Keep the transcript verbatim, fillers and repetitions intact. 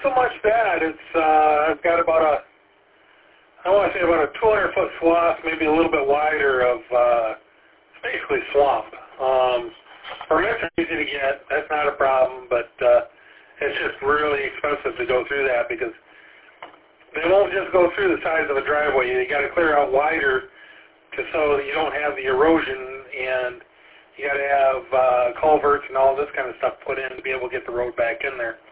so much that. It's uh, I've got about a, I want to say about a two hundred foot swath, maybe a little bit wider of, uh, it's basically swamp. Um, permits are easy to get. That's not a problem, but uh, it's just really expensive to go through that because they won't just go through the size of a driveway. You got to clear out wider to so that you don't have the erosion, and you got to have uh, culverts and all this kind of stuff put in to be able to get the road back in there.